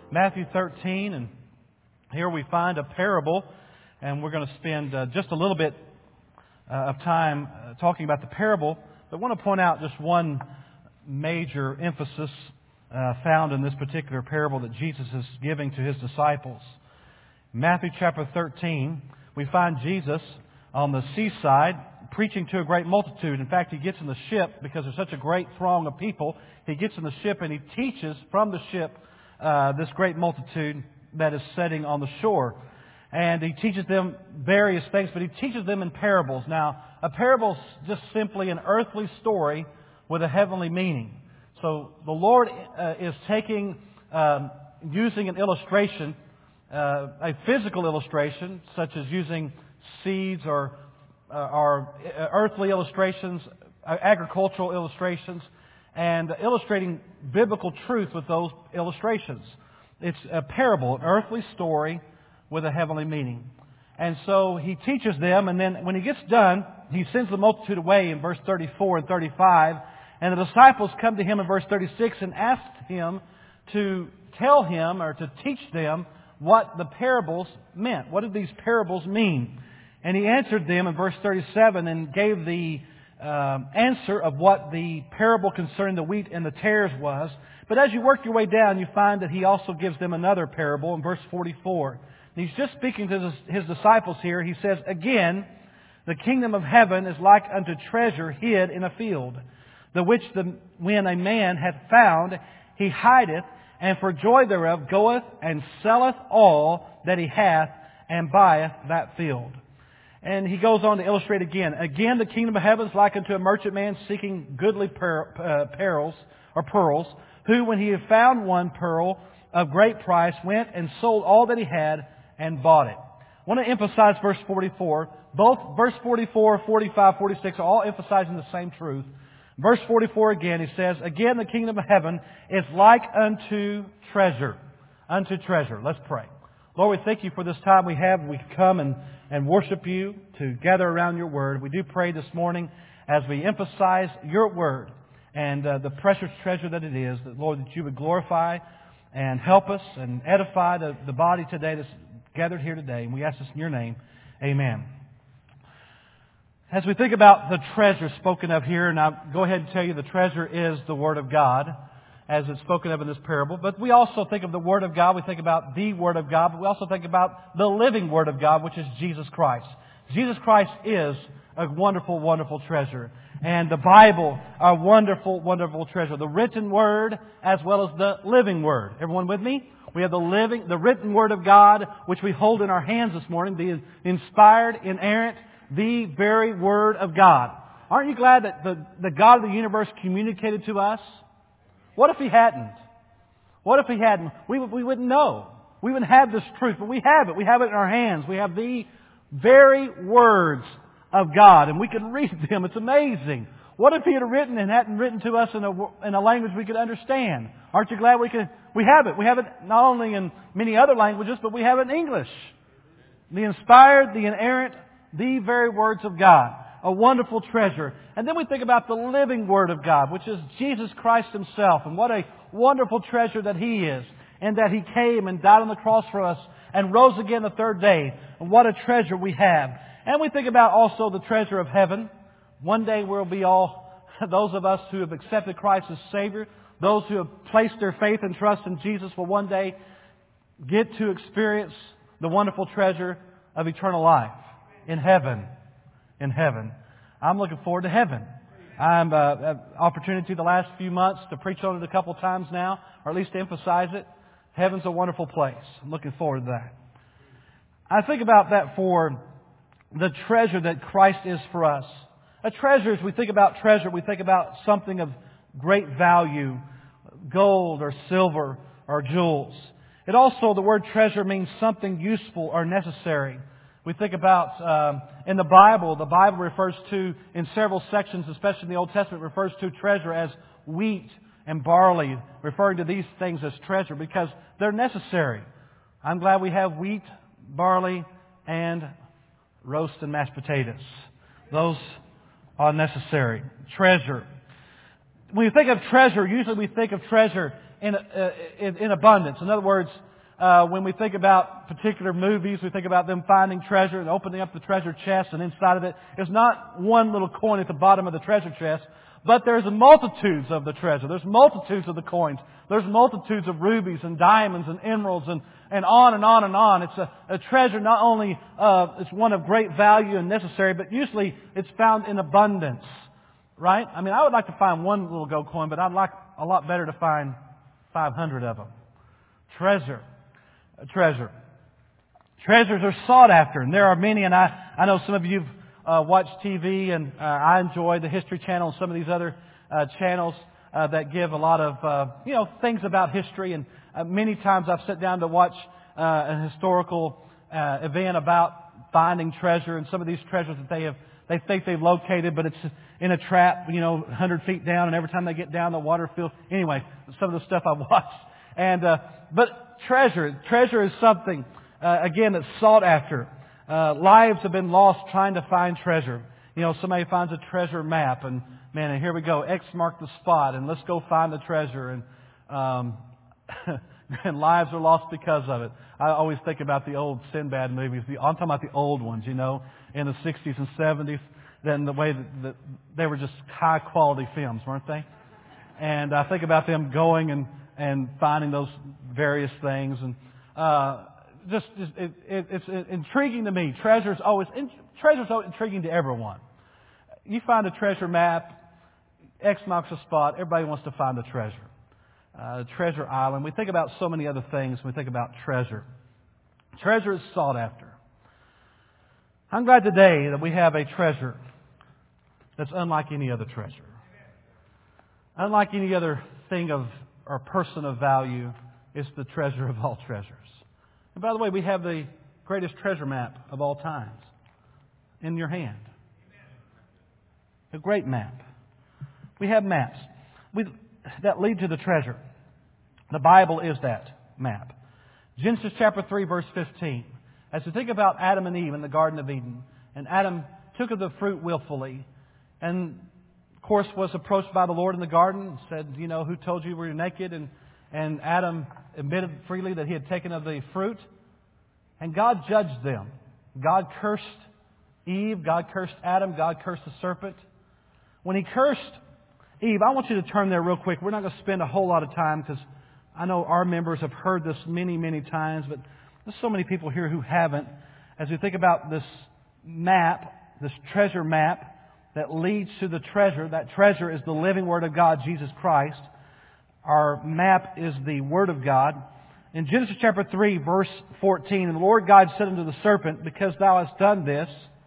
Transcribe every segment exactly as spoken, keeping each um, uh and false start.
Matthew thirteen, and here we find a parable, and we're going to spend uh, just a little bit uh, of time uh, talking about the parable, but I want to point out just one major emphasis uh, found in this particular parable that Jesus is giving to His disciples. In Matthew chapter thirteen, we find Jesus on the seaside preaching to a great multitude. In fact, He gets in the ship because there's such a great throng of people. He gets in the ship and He teaches from the ship uh, this great multitude that is sitting on the shore. And He teaches them various things, but He teaches them in parables. Now, a parable is just simply an earthly story with a heavenly meaning. So the Lord uh, is taking, um, using an illustration, uh, a physical illustration, such as using seeds or, uh, or earthly illustrations, uh, agricultural illustrations, and illustrating biblical truth with those illustrations. It's a parable, an earthly story with a heavenly meaning. And so He teaches them, and then when He gets done, He sends the multitude away in verse thirty-four and thirty-five. And the disciples come to Him in verse thirty-six and ask Him to tell Him or to teach them what the parables meant. What did these parables mean? And He answered them in verse thirty-seven and gave the um, answer of what the parable concerning the wheat and the tares was. But as you work your way down, you find that He also gives them another parable in verse forty-four. And He's just speaking to His disciples here. He says, "Again, the kingdom of heaven is like unto treasure hid in a field, the which the, when a man hath found, he hideth, and for joy thereof goeth and selleth all that he hath, and buyeth that field." And he goes on to illustrate again. "Again, the kingdom of heaven is like unto a merchant man seeking goodly per, uh, pearls, or pearls, who, when he had found one pearl of great price, went and sold all that he had and bought it." I want to emphasize verse forty-four. Both verse forty-four, forty-five, forty-six are all emphasizing the same truth. Verse forty-four again, he says, "Again, the kingdom of heaven is like unto treasure." Unto treasure. Let's pray. Lord, we thank You for this time we have. We come and, and worship You, to gather around Your Word. We do pray this morning as we emphasize Your Word and uh, the precious treasure that it is, that, Lord, that You would glorify and help us and edify the, the body today that's gathered here today. And we ask this in Your name. Amen. As we think about the treasure spoken of here, and I'll go ahead and tell you the treasure is the Word of God, as it's spoken of in this parable. But we also think of the Word of God, we think about the Word of God, but we also think about the living Word of God, which is Jesus Christ. Jesus Christ is a wonderful, wonderful treasure. And the Bible, a wonderful, wonderful treasure. The written Word as well as the living Word. Everyone with me? We have the living, the written Word of God, which we hold in our hands this morning, the inspired, inerrant, the very Word of God. Aren't you glad that the, the God of the universe communicated to us? What if He hadn't? What if He hadn't? We, we wouldn't know. We wouldn't have this truth, but we have it. We have it in our hands. We have the very words of God, and we can read them. It's amazing. What if He had written and hadn't written to us in a, in a language we could understand? Aren't you glad we could? We have it. We have it not only in many other languages, but we have it in English. The inspired, the inerrant, the very words of God. A wonderful treasure. And then we think about the living Word of God, which is Jesus Christ Himself. And what a wonderful treasure that He is. And that He came and died on the cross for us and rose again the third day. And what a treasure we have. And we think about also the treasure of heaven. One day we'll be all, those of us who have accepted Christ as Savior, those who have placed their faith and trust in Jesus will one day get to experience the wonderful treasure of eternal life in heaven. In heaven. I'm looking forward to heaven. I'm uh, had opportunity the last few months to preach on it a couple of times now, or at least to emphasize it. Heaven's a wonderful place. I'm looking forward to that. I think about that for the treasure that Christ is for us. A treasure, as we think about treasure, we think about something of great value, gold or silver or jewels. It also, the word treasure means something useful or necessary. We think about, um, in the Bible, the Bible refers to, in several sections, especially in the Old Testament, refers to treasure as wheat and barley, referring to these things as treasure because they're necessary. I'm glad we have wheat, barley, and roast and mashed potatoes. Those are necessary. Treasure. When you think of treasure, usually we think of treasure in, uh, in, in abundance. In other words, uh, when we think about particular movies, we think about them finding treasure and opening up the treasure chest, and inside of it is not one little coin at the bottom of the treasure chest, but there's multitudes of the treasure. There's multitudes of the coins. There's multitudes of rubies and diamonds and emeralds and, and on and on and on. It's a, a treasure not only uh, it's one of great value and necessary, but usually it's found in abundance. Right? I mean, I would like to find one little gold coin, but I'd like a lot better to find five hundred of them. Treasure. A treasure. Treasures are sought after, and there are many, and I, I know some of you have uh, watched T V, and uh, I enjoy the History Channel and some of these other uh, channels uh, that give a lot of, uh, you know, things about history, and uh, many times I've sat down to watch uh, a historical uh, event about finding treasure, and some of these treasures that they have They think they've located, but it's in a trap, you know, one hundred feet down, and every time they get down, the water fills. Anyway, some of the stuff I've watched. And, uh, but treasure, treasure is something, uh, again, that's sought after. Uh, lives have been lost trying to find treasure. You know, somebody finds a treasure map, and man, and here we go, X marked the spot, and let's go find the treasure. And, um, and lives are lost because of it. I always think about the old Sinbad movies. The, I'm talking about the old ones, you know, in the sixties and seventies. Then the way that, that they were just high quality films, weren't they? And I think about them going and, and finding those various things, and uh, just, just it, it, it's intriguing to me. Treasure's always treasure's always intriguing to everyone. You find a treasure map, X marks a spot. Everybody wants to find the treasure. Uh, treasure island. We think about so many other things when we think about treasure. Treasure is sought after. I'm glad today that we have a treasure that's unlike any other treasure. Unlike any other thing of or person of value, it's the treasure of all treasures. And by the way, we have the greatest treasure map of all times in your hand. A great map. We have maps we, that lead to the treasure. The Bible is that map. Genesis chapter three, verse fifteen. As we think about Adam and Eve in the Garden of Eden, and Adam took of the fruit willfully, and of course was approached by the Lord in the garden, and said, you know, who told you we were naked? And, and Adam admitted freely that he had taken of the fruit. And God judged them. God cursed Eve, God cursed Adam, God cursed the serpent. When He cursed Eve, I want you to turn there real quick. We're not going to spend a whole lot of time because I know our members have heard this many, many times, but there's so many people here who haven't. As we think about this map, this treasure map that leads to the treasure, that treasure is the living Word of God, Jesus Christ. Our map is the Word of God. In Genesis chapter three, verse fourteen, and the Lord God said unto the serpent, because thou hast done this,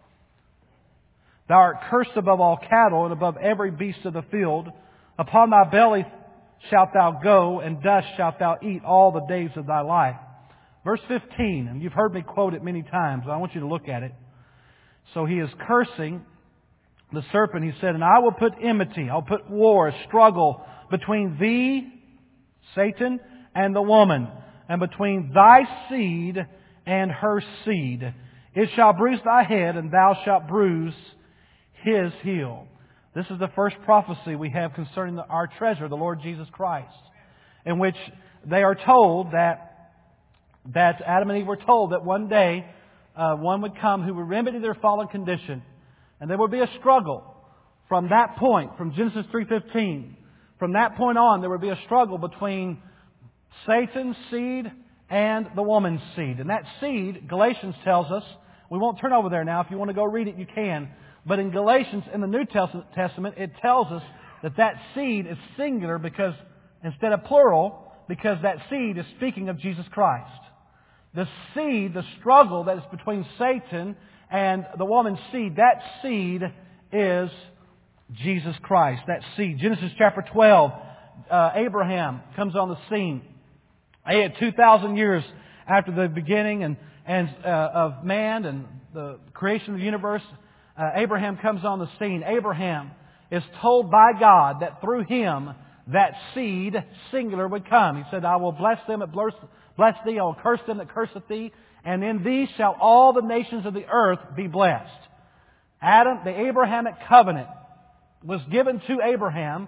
thou art cursed above all cattle and above every beast of the field. Upon thy belly shalt thou go, and dust shalt thou eat all the days of thy life. Verse fifteen, and you've heard me quote it many times, but I want you to look at it. So He is cursing the serpent. He said, and I will put enmity, I'll put war, struggle between thee, Satan, and the woman, and between thy seed and her seed. It shall bruise thy head, and thou shalt bruise his heel. This is the first prophecy we have concerning the, our treasure, the Lord Jesus Christ, in which they are told that, that Adam and Eve were told that one day uh, one would come who would remedy their fallen condition, and there would be a struggle from that point, from Genesis three fifteen. From that point on, there would be a struggle between Satan's seed and the woman's seed. And that seed, Galatians tells us, we won't turn over there now. If you want to go read it, you can. But in Galatians, in the New Testament, it tells us that that seed is singular because instead of plural, because that seed is speaking of Jesus Christ. The seed, the struggle that is between Satan and the woman's seed, that seed is Jesus Christ. That seed. Genesis chapter twelve, uh, Abraham comes on the scene. two thousand years after the beginning and, and uh, of man and the creation of the universe, uh, Abraham comes on the scene. Abraham is told by God that through him that seed, singular, would come. He said, I will bless them that bless, bless thee, I will curse them that curseth thee, and in thee shall all the nations of the earth be blessed. Adam, the Abrahamic covenant was given to Abraham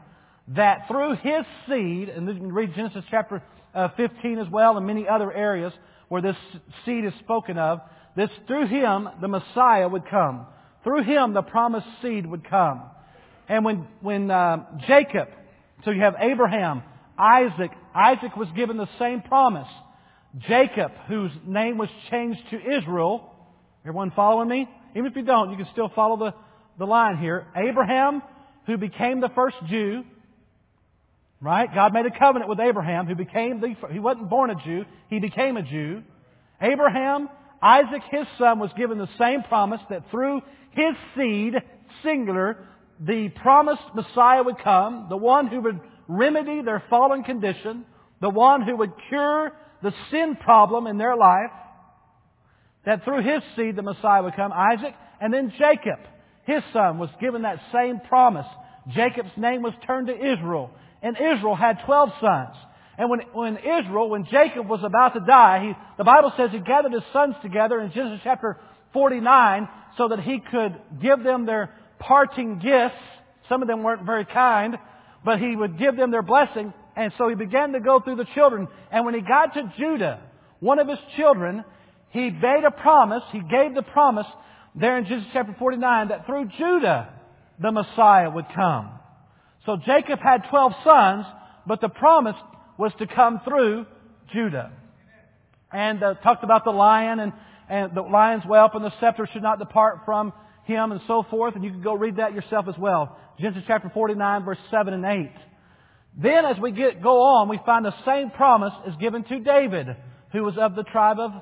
that through His seed, and you can read Genesis chapter uh, fifteen as well, and many other areas where this seed is spoken of, this through Him the Messiah would come. Through Him the promised seed would come. And when, when uh, Jacob, so you have Abraham, Isaac, Isaac was given the same promise. Jacob, whose name was changed to Israel, everyone following me? Even if you don't, you can still follow the, the line here. Abraham, who became the first Jew, right? God made a covenant with Abraham, who became the, he wasn't born a Jew, he became a Jew. Abraham, Isaac, his son, was given the same promise that through his seed, singular, the promised Messiah would come, the one who would remedy their fallen condition, the one who would cure the sin problem in their life, that through his seed the Messiah would come, Isaac, and then Jacob, his son, was given that same promise. Jacob's name was turned to Israel, and Israel had twelve sons. And when, when Israel, when Jacob was about to die, he, the Bible says he gathered his sons together in Genesis chapter forty-nine so that he could give them their parting gifts. Some of them weren't very kind, but he would give them their blessing. And so he began to go through the children. And when he got to Judah, one of his children, he made a promise, he gave the promise there in Genesis chapter forty-nine that through Judah the Messiah would come. So Jacob had twelve sons, but the promise was to come through Judah. And uh, talked about the lion and, and the lion's whelp and the scepter should not depart from him and so forth. And you can go read that yourself as well. Genesis chapter forty-nine, verse seven and eight. Then as we get, go on, we find the same promise is given to David, who was of the tribe of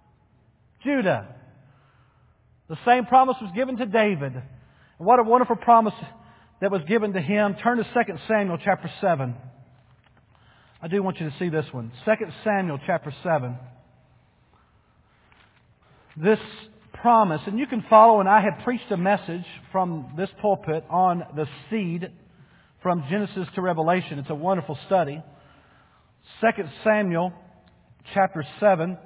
Judah. The same promise was given to David. And what a wonderful promise that was given to him. Turn to Second Samuel chapter seven. I do want you to see this one. Second Samuel chapter seven. This promise, and you can follow, and I have preached a message from this pulpit on the seed from Genesis to Revelation. It's a wonderful study. Second Samuel chapter seven.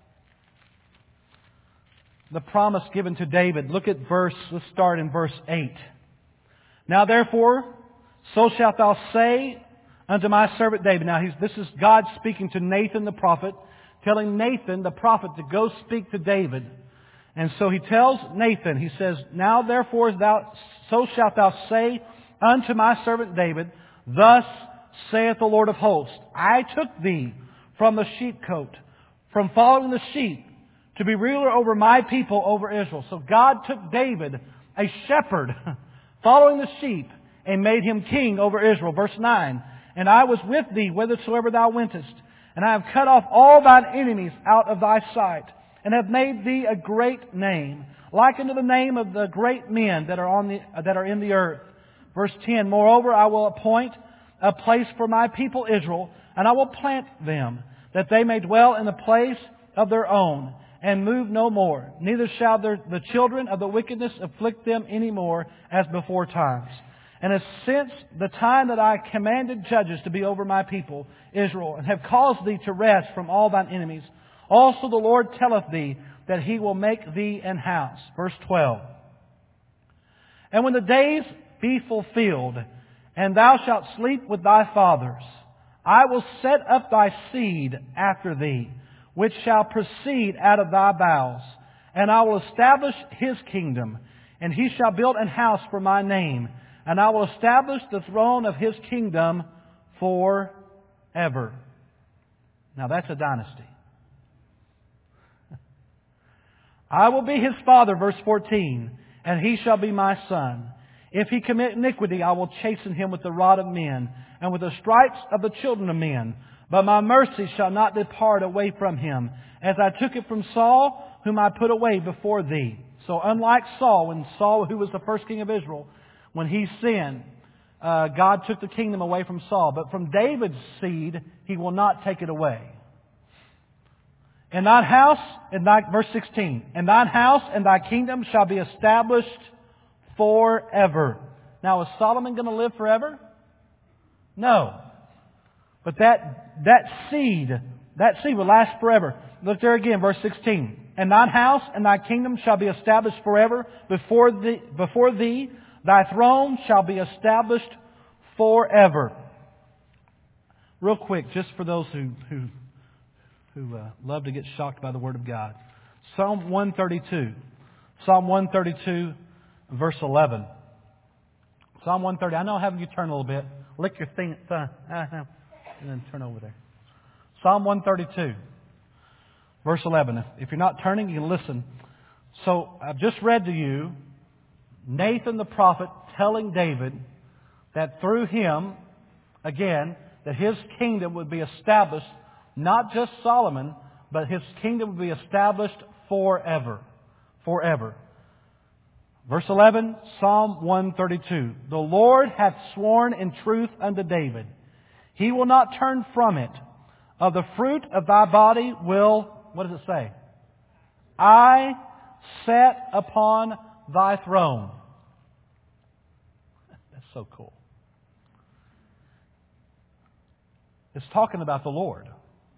The promise given to David. Look at verse, let's start in verse eight. Now therefore, so shalt thou say unto my servant David. Now he's, this is God speaking to Nathan the prophet, telling Nathan the prophet to go speak to David. And so he tells Nathan, he says, Now therefore thou, so shalt thou say unto my servant David, Thus saith the Lord of hosts, I took thee from the sheepcote, from following the sheep, to be ruler over my people, over Israel. So God took David, a shepherd, following the sheep, and made him king over Israel. Verse nine. And I was with thee whithersoever thou wentest, and I have cut off all thine enemies out of thy sight, and have made thee a great name, like unto the name of the great men that are on the that are in the earth. Verse ten. Moreover, I will appoint a place for my people Israel, and I will plant them, that they may dwell in the place of their own, and move no more. Neither shall their, the children of the wickedness afflict them any more as before times. And as since the time that I commanded judges to be over my people, Israel, and have caused thee to rest from all thine enemies, also the Lord telleth thee that He will make thee an house. Verse twelve. And when the days be fulfilled, and thou shalt sleep with thy fathers, I will set up thy seed after thee, which shall proceed out of thy bowels, and I will establish his kingdom, and he shall build an house for my name, and I will establish the throne of his kingdom forever. Now that's a dynasty. I will be his father, verse fourteen, and he shall be my son. If he commit iniquity, I will chasten him with the rod of men, and with the stripes of the children of men. But my mercy shall not depart away from him, as I took it from Saul, whom I put away before thee. So unlike Saul, when Saul, who was the first king of Israel, when he sinned, uh, God took the kingdom away from Saul. But from David's seed, He will not take it away. And thine house, and thy, verse sixteen, and thine house and thy kingdom shall be established forever. Now, is Solomon going to live forever? No. But that, that seed, that seed will last forever. Look there again, verse sixteen. And thine house and thy kingdom shall be established forever before thee, before thee. Thy throne shall be established forever. Real quick, just for those who who, who uh, love to get shocked by the Word of God. Psalm one thirty-two. Psalm one thirty-two, verse eleven. Psalm one thirty. I know having you turn a little bit. Lick your thing, thumb, and then turn over there. Psalm one thirty-two, verse eleven. If you're not turning, you can listen. So I've just read to you Nathan the prophet telling David that through him, again, that his kingdom would be established, not just Solomon, but his kingdom would be established forever. Forever. Verse eleven, Psalm one thirty-two. The Lord hath sworn in truth unto David. He will not turn from it. Of the fruit of thy body will, what does it say? I set upon thy throne. That's so cool. It's talking about the Lord.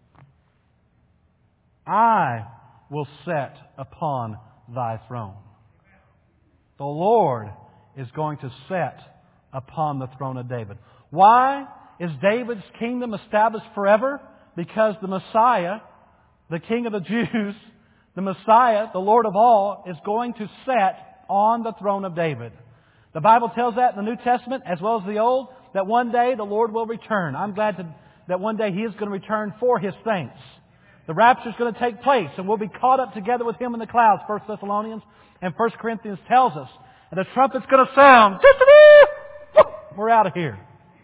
I will set upon thy throne. The Lord is going to set upon the throne of David. Why is David's kingdom established forever? Because the Messiah, the King of the Jews, the Messiah, the Lord of all, is going to set on the throne of David. The Bible tells that in the New Testament as well as the Old, that one day the Lord will return. I'm glad to, that one day He is going to return for His saints. The rapture is going to take place and we'll be caught up together with Him in the clouds, First Thessalonians and First Corinthians tells us. And the trumpet's going to sound. We're out of here.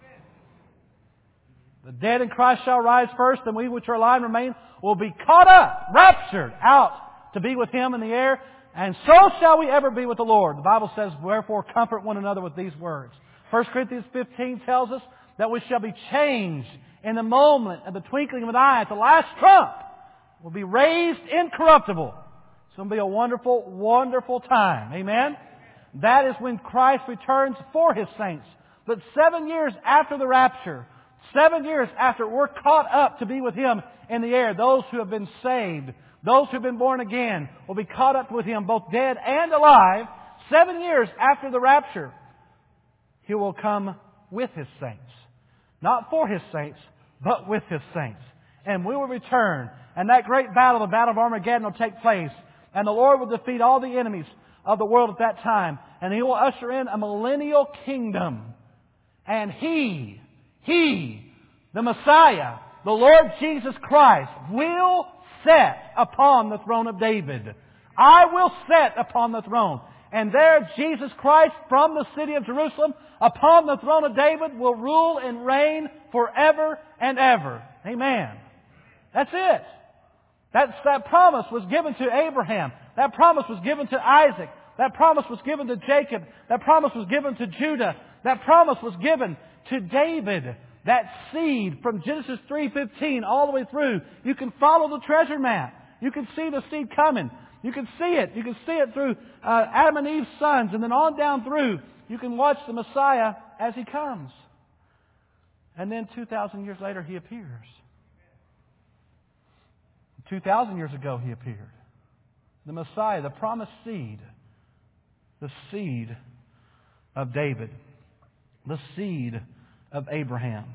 The dead in Christ shall rise first, and we which are alive and remain will be caught up, raptured out to be with Him in the air. And so shall we ever be with the Lord. The Bible says, wherefore comfort one another with these words. First Corinthians fifteen tells us that we shall be changed in the moment of the twinkling of an eye at the last trump. We'll be raised incorruptible. It's going to be a wonderful, wonderful time. Amen? That is when Christ returns for His saints. But seven years after the rapture, seven years after we're caught up to be with Him in the air, those who have been saved, those who have been born again, will be caught up with Him, both dead and alive. Seven years after the rapture, He will come with His saints. Not for His saints, but with His saints. And we will return. And that great battle, the Battle of Armageddon, will take place. And the Lord will defeat all the enemies of the world at that time. And He will usher in a millennial kingdom. And He, He, the Messiah, the Lord Jesus Christ, will set upon the throne of David. I will set upon the throne. And there Jesus Christ from the city of Jerusalem upon the throne of David will rule and reign forever and ever. Amen. That's it. That's, that promise was given to Abraham. That promise was given to Isaac. That promise was given to Jacob. That promise was given to Judah. That promise was given to David. That seed from Genesis three fifteen all the way through. You can follow the treasure map. You can see the seed coming. You can see it. You can see it through uh, Adam and Eve's sons. And then on down through, you can watch the Messiah as He comes. And then two thousand years later, He appears. two thousand years ago, He appeared. The Messiah, the promised seed. The seed of David. The seed of Abraham.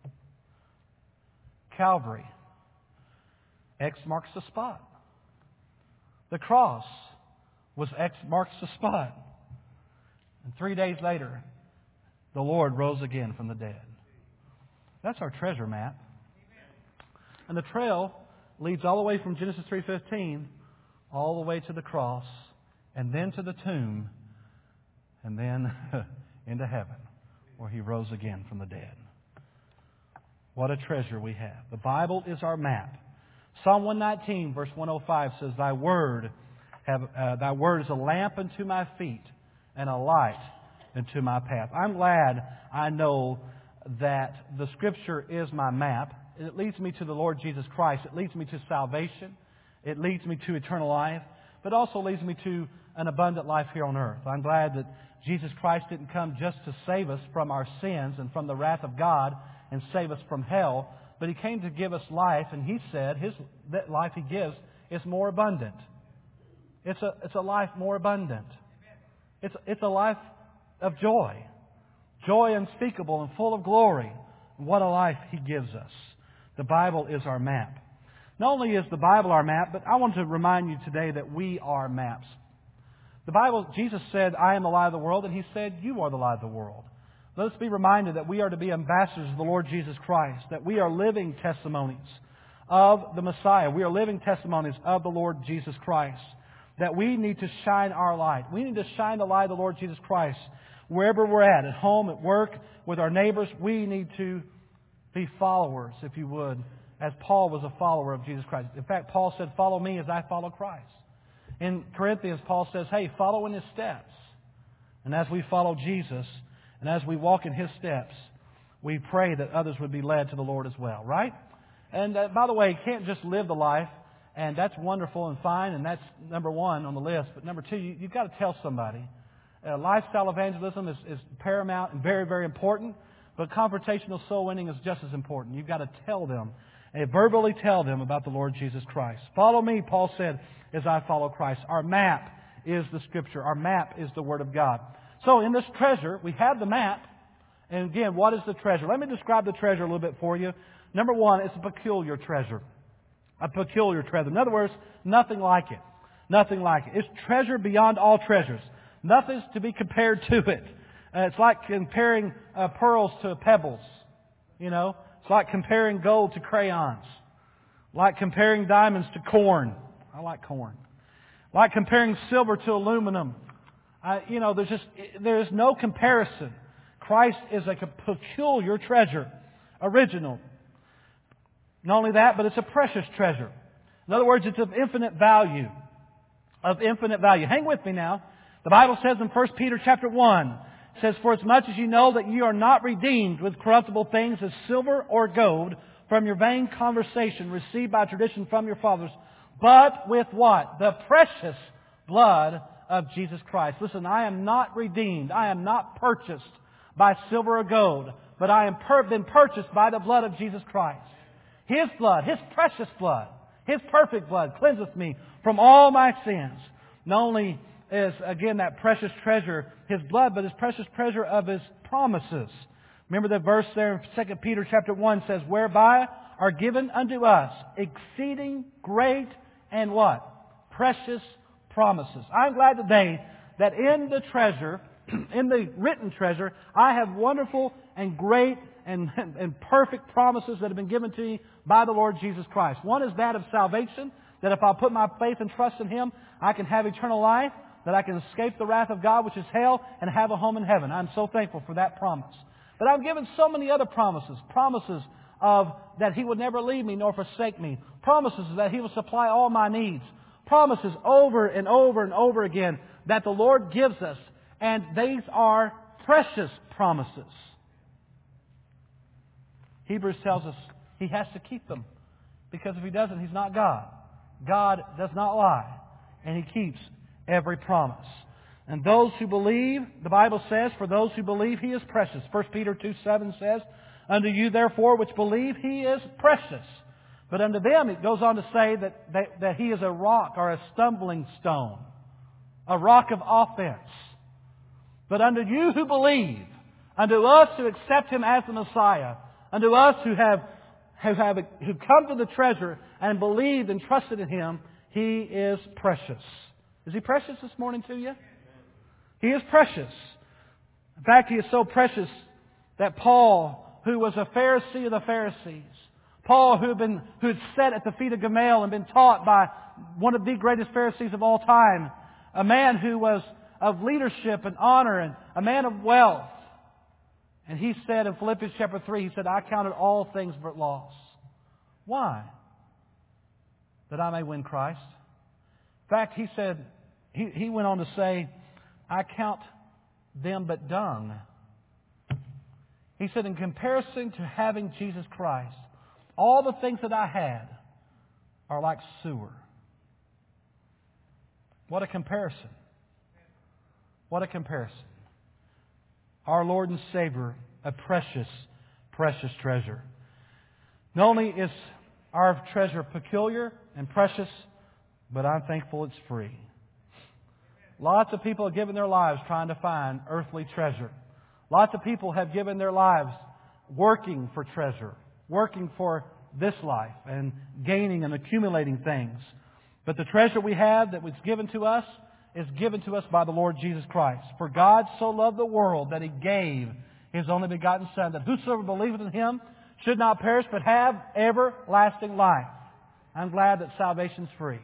Calvary. X marks the spot. The cross was X marks the spot. And three days later, the Lord rose again from the dead. That's our treasure map. And the trail leads all the way from Genesis three fifteen all the way to the cross and then to the tomb and then into heaven where He rose again from the dead. What a treasure we have. The Bible is our map. Psalm one nineteen verse one oh five says, Thy word have uh, Thy word is a lamp unto my feet and a light unto my path. I'm glad I know that the Scripture is my map. It leads me to the Lord Jesus Christ. It leads me to salvation. It leads me to eternal life. But also leads me to an abundant life here on earth. I'm glad that Jesus Christ didn't come just to save us from our sins and from the wrath of God and save us from hell. But He came to give us life. And He said His that life He gives is more abundant. It's a, it's a life more abundant. It's, it's a life of joy. joy unspeakable and full of glory. What a life He gives us. The Bible is our map. Not only is the Bible our map, but I want to remind you today that we are maps. The Bible, Jesus said, I am the light of the world, and He said, you are the light of the world. Let us be reminded that we are to be ambassadors of the Lord Jesus Christ, that we are living testimonies of the Messiah. We are living testimonies of the Lord Jesus Christ, that we need to shine our light. We need to shine the light of the Lord Jesus Christ wherever we're at, at home, at work, with our neighbors. We need to be followers, if you would, as Paul was a follower of Jesus Christ. In fact, Paul said, follow me as I follow Christ. In Corinthians, Paul says, hey, follow in His steps. And as we follow Jesus, and as we walk in His steps, we pray that others would be led to the Lord as well, right? And uh, by the way, you can't just live the life, and that's wonderful and fine, and that's number one on the list. But number two, you, you've got to tell somebody. Uh, lifestyle evangelism is, is paramount and very, very important, but confrontational soul winning is just as important. You've got to tell them, and verbally tell them about the Lord Jesus Christ. Follow me, Paul said, as I follow Christ. Our map is the Scripture. Our map is the Word of God. So in this treasure, we have the map. And again, what is the treasure? Let me describe the treasure a little bit for you. Number one, it's a peculiar treasure. A peculiar treasure. In other words, nothing like it. Nothing like it. It's treasure beyond all treasures. Nothing's to be compared to it. Uh, it's like comparing uh, pearls to pebbles. You know, it's like comparing gold to crayons. Like comparing diamonds to corn. I like corn. Like comparing silver to aluminum. Uh, you know, there's just there is no comparison. Christ is a peculiar treasure, original. Not only that, but it's a precious treasure. In other words, it's of infinite value. Of infinite value. Hang with me now. The Bible says in First Peter chapter one, it says, for as much as you know that you are not redeemed with corruptible things as silver or gold from your vain conversation received by tradition from your fathers, but with what? The precious blood of Jesus Christ. Listen, I am not redeemed. I am not purchased by silver or gold, but I am per- been purchased by the blood of Jesus Christ. His blood, His precious blood, His perfect blood cleanseth me from all my sins. Not only is, again, that precious treasure His blood, but His precious treasure of His promises. Remember the verse there in Second Peter chapter one says, whereby are given unto us exceeding great and what? Precious promises. I'm glad today that in the treasure, in the written treasure, I have wonderful and great and, and, and perfect promises that have been given to me by the Lord Jesus Christ. One is that of salvation, that if I put my faith and trust in Him, I can have eternal life, that I can escape the wrath of God, which is hell, and have a home in heaven. I'm so thankful for that promise. But I'm given so many other promises. Promises of that He would never leave me nor forsake me. Promises that He will supply all my needs. Promises over and over and over again that the Lord gives us. And these are precious promises. Hebrews tells us He has to keep them. Because if He doesn't, He's not God. God does not lie. And He keeps every promise. And those who believe, the Bible says, for those who believe He is precious. First Peter two seven says, unto you therefore which believe He is precious. But unto them it goes on to say that, that, that He is a rock or a stumbling stone. A rock of offense. But unto you who believe, unto us who accept Him as the Messiah, unto us who have, who have who come to the treasure and believed and trusted in Him, He is precious. Is He precious this morning to you? He is precious. In fact, He is so precious that Paul, who was a Pharisee of the Pharisees, Paul, who had been who had sat at the feet of Gamaliel and been taught by one of the greatest Pharisees of all time, a man who was of leadership and honor and a man of wealth. And he said in Philippians chapter three, he said, I counted all things but loss. Why? That I may win Christ. In fact, he said, he, he went on to say, I count them but dung. He said, in comparison to having Jesus Christ, all the things that I had are like sewer. What a comparison. What a comparison. Our Lord and Savior, a precious, precious treasure. Not only is our treasure peculiar and precious, but I'm thankful it's free. Lots of people have given their lives trying to find earthly treasure. Lots of people have given their lives working for treasure, working for this life and gaining and accumulating things. But the treasure we have that was given to us is given to us by the Lord Jesus Christ. For God so loved the world that He gave His only begotten Son, that whosoever believeth in Him should not perish but have everlasting life. I'm glad that salvation's free.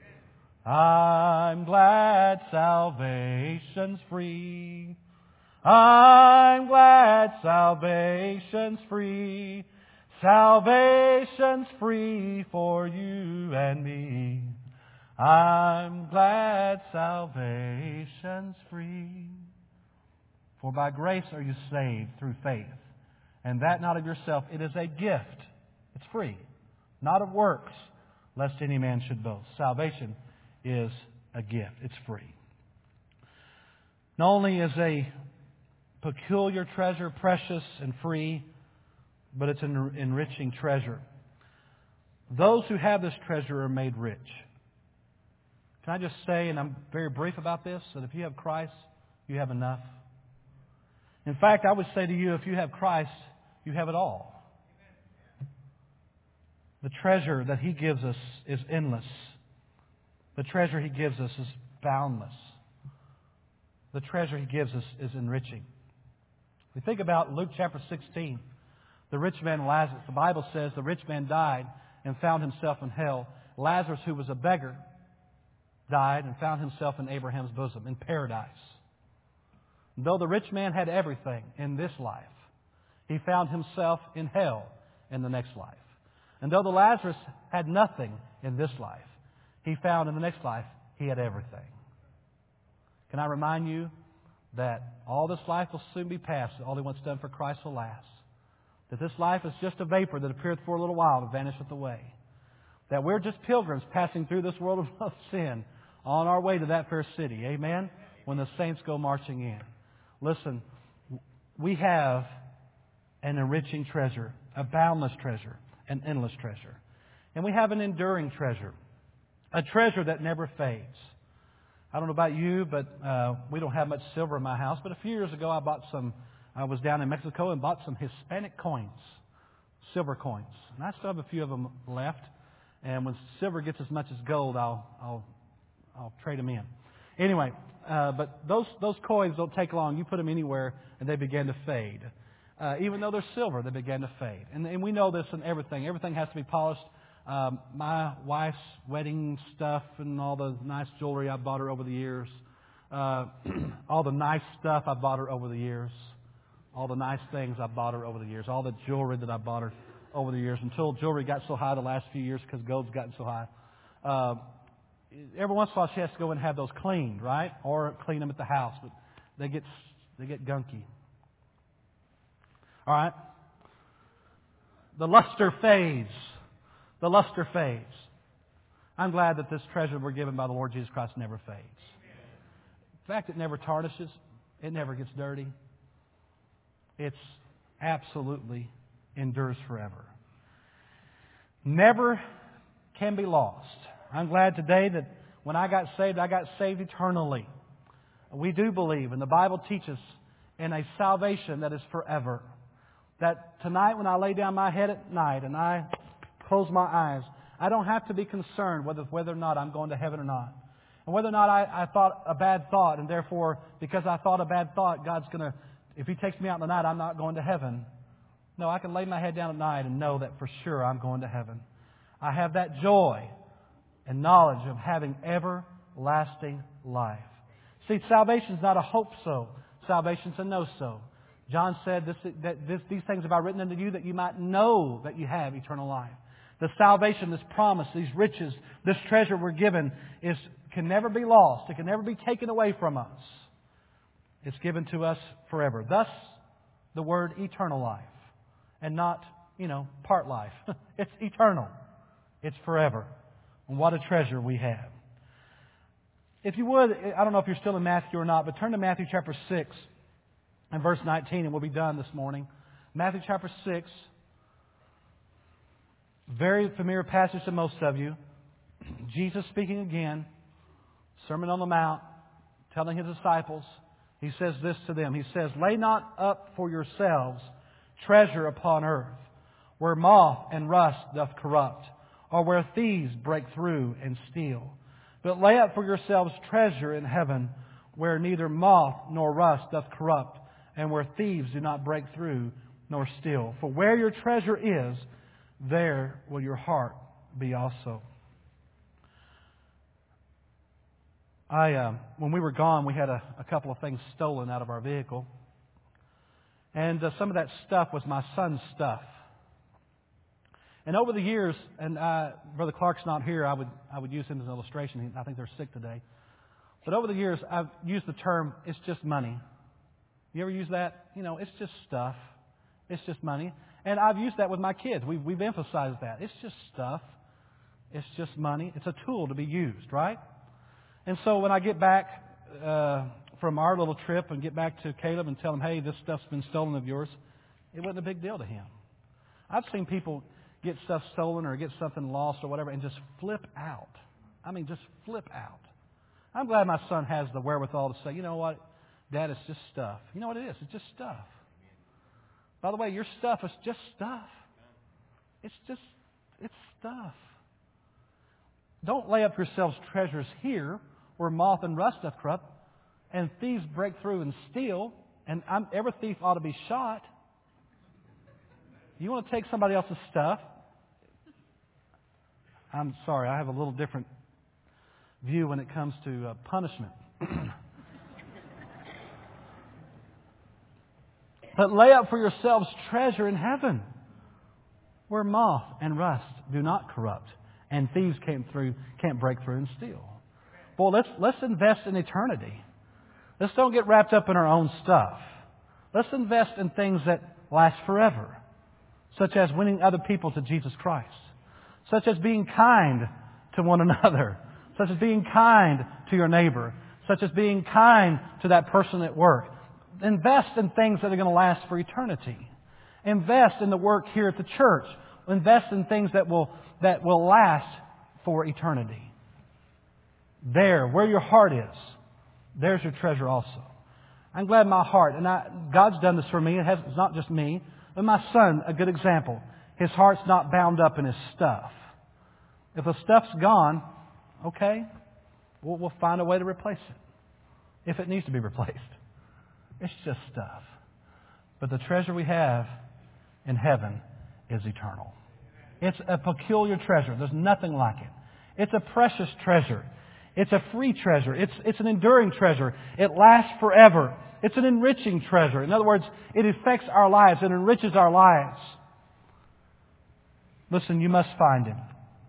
I'm glad salvation's free. I'm glad salvation's free. Salvation's free for you and me. I'm glad salvation's free. For by grace are you saved through faith, and that not of yourself. It is a gift. It's free, not of works, lest any man should boast. Salvation is a gift. It's free. Not only is a peculiar treasure precious and free, but it's an enriching treasure. Those who have this treasure are made rich. Can I just say, and I'm very brief about this, that if you have Christ, you have enough. In fact, I would say to you, if you have Christ, you have it all. The treasure that He gives us is endless. The treasure He gives us is boundless. The treasure He gives us is enriching. We think about Luke chapter sixteen, the rich man Lazarus. The Bible says the rich man died and found himself in hell. Lazarus, who was a beggar, died and found himself in Abraham's bosom, in paradise. Though the rich man had everything in this life, he found himself in hell in the next life. And though the Lazarus had nothing in this life, he found in the next life he had everything. Can I remind you that all this life will soon be past, and only what's done for Christ will last? That this life is just a vapor that appeareth for a little while and vanisheth away. That we're just pilgrims passing through this world of sin on our way to that fair city. Amen? When the saints go marching in. Listen, we have an enriching treasure, a boundless treasure, an endless treasure. And we have an enduring treasure, a treasure that never fades. I don't know about you, but uh, we don't have much silver in my house. But a few years ago, I bought some. I was down in Mexico and bought some Hispanic coins, silver coins, and I still have a few of them left. And when silver gets as much as gold, I'll I'll I'll trade them in. Anyway, uh, but those those coins don't take long. You put them anywhere, and they begin to fade. Uh, even though they're silver, they begin to fade. And, and we know this in everything. Everything has to be polished. Um, my wife's wedding stuff and all the nice jewelry I bought her over the years, uh, all the nice stuff I bought her over the years, all the nice things I bought her over the years, all the jewelry that I bought her over the years, until jewelry got so high the last few years because gold's gotten so high. Uh, every once in a while she has to go and have those cleaned, right? Or clean them at the house, but they get they get gunky. All right? The luster fades. The luster fades. I'm glad that this treasure we're given by the Lord Jesus Christ never fades. In fact, it never tarnishes. It never gets dirty. It's absolutely endures forever. Never can be lost. I'm glad today that when I got saved, I got saved eternally. We do believe, and the Bible teaches, in a salvation that is forever. That tonight when I lay down my head at night and I close my eyes, I don't have to be concerned whether whether or not I'm going to heaven or not. And whether or not I, I thought a bad thought, and therefore, because I thought a bad thought, God's going to, if He takes me out in the night, I'm not going to heaven. No, I can lay my head down at night and know that for sure I'm going to heaven. I have that joy and knowledge of having everlasting life. See, salvation is not a hope so. Salvation is a know so. John said, this, that this, these things have I written unto you that you might know that you have eternal life. The salvation, this promise, these riches, this treasure we're given is can never be lost. It can never be taken away from us. It's given to us forever. Thus, the word eternal life. And not, you know, part life. It's eternal. It's forever. And what a treasure we have. If you would, I don't know if you're still in Matthew or not, but turn to Matthew chapter six and verse nineteen, and we'll be done this morning. Matthew chapter six. Very familiar passage to most of you. Jesus speaking again. Sermon on the Mount. Telling His disciples, He says this to them. He says, "Lay not up for yourselves treasure upon earth, where moth and rust doth corrupt, or where thieves break through and steal. But lay up for yourselves treasure in heaven, where neither moth nor rust doth corrupt, and where thieves do not break through nor steal. For where your treasure is, there will your heart be also." I, uh, when we were gone, we had a, a couple of things stolen out of our vehicle. And uh, some of that stuff was my son's stuff. And over the years, and uh, Brother Clark's not here, I would I would use him as an illustration. I think they're sick today. But over the years, I've used the term, "it's just money." You ever use that? You know, it's just stuff. It's just money. And I've used that with my kids. We've, we've emphasized that. It's just stuff. It's just money. It's a tool to be used, right? And so when I get back uh, from our little trip and get back to Caleb and tell him, "Hey, this stuff's been stolen of yours," it wasn't a big deal to him. I've seen people get stuff stolen or get something lost or whatever and just flip out. I mean, just flip out. I'm glad my son has the wherewithal to say, "You know what, Dad, it's just stuff." You know what it is? It's just stuff. By the way, your stuff is just stuff. It's just, it's stuff. Don't lay up yourselves treasures here where moth and rust doth corrupt, and thieves break through and steal, and I'm, every thief ought to be shot. You want to take somebody else's stuff? I'm sorry, I have a little different view when it comes to uh, punishment. But lay up for yourselves treasure in heaven, where moth and rust do not corrupt, and thieves came through, can't break through and steal. Boy, let's let's invest in eternity. Let's don't get wrapped up in our own stuff. Let's invest in things that last forever, such as winning other people to Jesus Christ, such as being kind to one another, such as being kind to your neighbor, such as being kind to that person at work. Invest in things that are going to last for eternity. Invest in the work here at the church. Invest in things that will that will last for eternity. There, where your heart is, there's your treasure also. I'm glad my heart, and I, God's done this for me. It has, it's not just me, but my son, a good example. His heart's not bound up in his stuff. If the stuff's gone, okay, we'll, we'll find a way to replace it, if it needs to be replaced. It's just stuff. But the treasure we have in heaven is eternal. It's a peculiar treasure. There's nothing like it. It's a precious treasure. It's a free treasure. It's, it's an enduring treasure. It lasts forever. It's an enriching treasure. In other words, it affects our lives. It enriches our lives. Listen, you must find Him.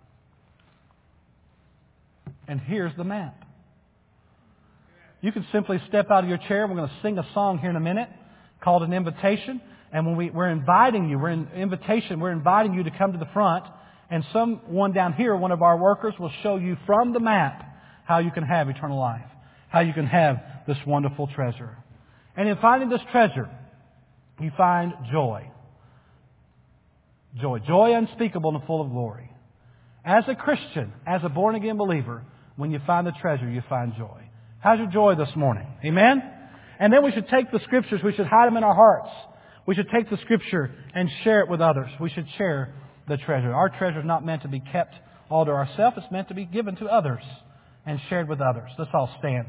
And here's the map. You can simply step out of your chair. We're going to sing a song here in a minute called An Invitation. And when we, we're inviting you, we're in invitation, we're inviting you to come to the front. And someone down here, one of our workers, will show you from the map how you can have eternal life. How you can have this wonderful treasure. And in finding this treasure, you find joy. Joy. Joy unspeakable and full of glory. As a Christian, as a born-again believer, when you find the treasure, you find joy. How's your joy this morning? Amen? And then we should take the Scriptures, we should hide them in our hearts. We should take the Scripture and share it with others. We should share the treasure. Our treasure is not meant to be kept all to ourselves. It's meant to be given to others and shared with others. Let's all stand.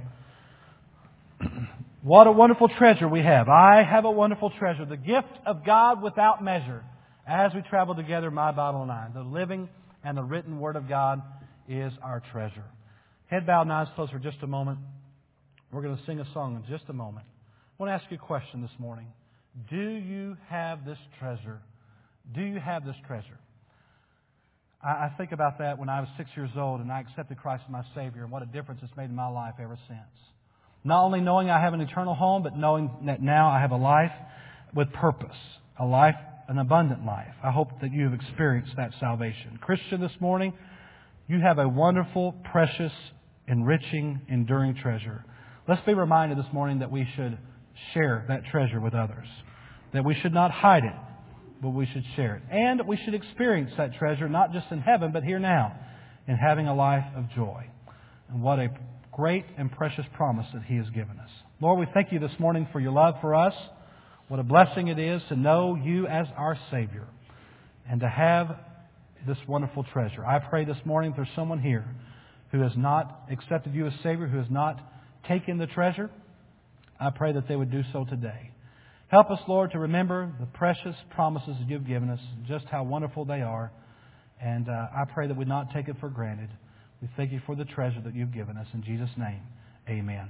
What a wonderful treasure we have. I have a wonderful treasure. The gift of God without measure. As we travel together, my Bible and I, the living and the written Word of God is our treasure. Head bowed and eyes closed for just a moment. We're going to sing a song in just a moment. I want to ask you a question this morning. Do you have this treasure? Do you have this treasure? I, I think about that when I was six years old and I accepted Christ as my Savior and what a difference it's made in my life ever since. Not only knowing I have an eternal home, but knowing that now I have a life with purpose. A life, an abundant life. I hope that you have experienced that salvation. Christian, this morning, you have a wonderful, precious, enriching, enduring treasure. Let's be reminded this morning that we should share that treasure with others. That we should not hide it, but we should share it. And we should experience that treasure not just in heaven, but here now, in having a life of joy. And what a great and precious promise that He has given us. Lord, we thank You this morning for Your love for us. What a blessing it is to know You as our Savior and to have this wonderful treasure. I pray this morning if there's someone here who has not accepted You as Savior, who has not taken the treasure, I pray that they would do so today. Help us, Lord, to remember the precious promises that You've given us, just how wonderful they are. And uh, I pray that we not take it for granted. We thank You for the treasure that You've given us. In Jesus' name, amen.